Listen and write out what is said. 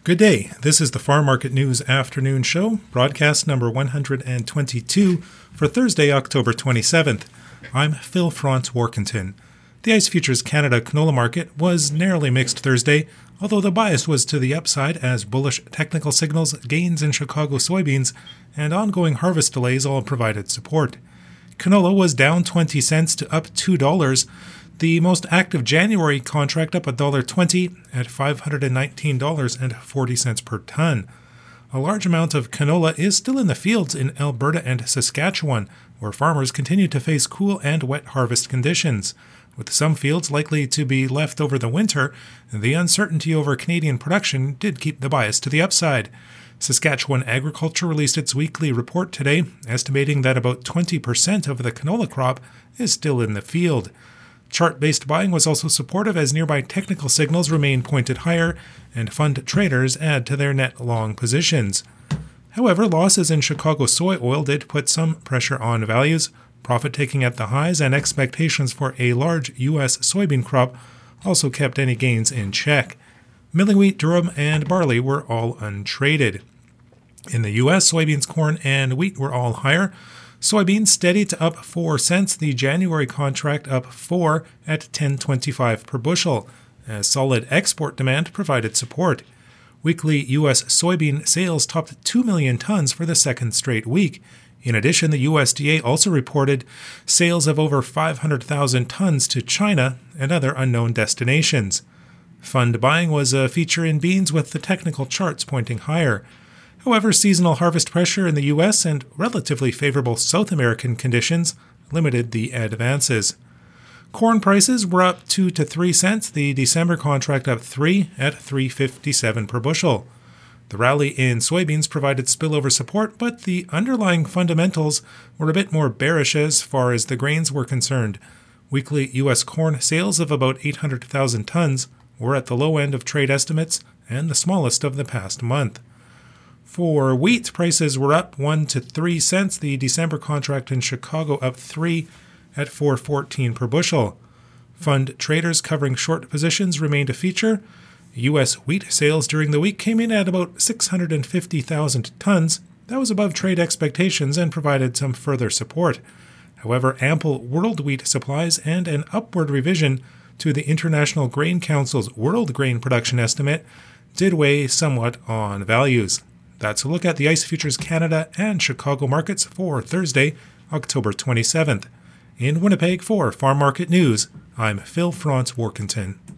Good day. This is the Farm Market News Afternoon Show, broadcast number 122 for Thursday, October 27th. I'm Phil Franz Warkentin. The ICE Futures Canada canola market was narrowly mixed Thursday, although the bias was to the upside as bullish technical signals, gains in Chicago soybeans, and ongoing harvest delays all provided support. Canola was down 20 cents to up $2. The most active January contract up $1.20 at $519.40 per ton. A large amount of canola is still in the fields in Alberta and Saskatchewan, where farmers continue to face cool and wet harvest conditions. With some fields likely to be left over the winter, the uncertainty over Canadian production did keep the bias to the upside. Saskatchewan Agriculture released its weekly report today, estimating that about 20% of the canola crop is still in the field. Chart-based buying was also supportive as nearby technical signals remain pointed higher and fund traders add to their net long positions. However, losses in Chicago soy oil did put some pressure on values, profit-taking at the highs and expectations for a large U.S. soybean crop also kept any gains in check. Milling wheat, durum, and barley were all untraded. In the U.S., soybeans, corn, and wheat were all higher. Soybeans steady to up 4 cents, the January contract up 4 at $10.25 per bushel, as solid export demand provided support. Weekly U.S. soybean sales topped 2 million tons for the second straight week. In addition, the USDA also reported sales of over 500,000 tons to China and other unknown destinations. Fund buying was a feature in beans with the technical charts pointing higher. However, seasonal harvest pressure in the U.S. and relatively favorable South American conditions limited the advances. Corn prices were up 2 to 3 cents, the December contract up 3 at $3.57 per bushel. The rally in soybeans provided spillover support, but the underlying fundamentals were a bit more bearish as far as the grains were concerned. Weekly U.S. corn sales of about 800,000 tons were at the low end of trade estimates and the smallest of the past month. For wheat, prices were up 1 to 3 cents, the December contract in Chicago up 3 at $4.14 per bushel. Fund traders covering short positions remained a feature. U.S. wheat sales during the week came in at about 650,000 tons. That was above trade expectations and provided some further support. However, ample world wheat supplies and an upward revision to the International Grain Council's world grain production estimate did weigh somewhat on values. That's a look at the ICE Futures Canada and Chicago markets for Thursday, October 27th. In Winnipeg for Farm Market News, I'm Phil Franz Warkentin.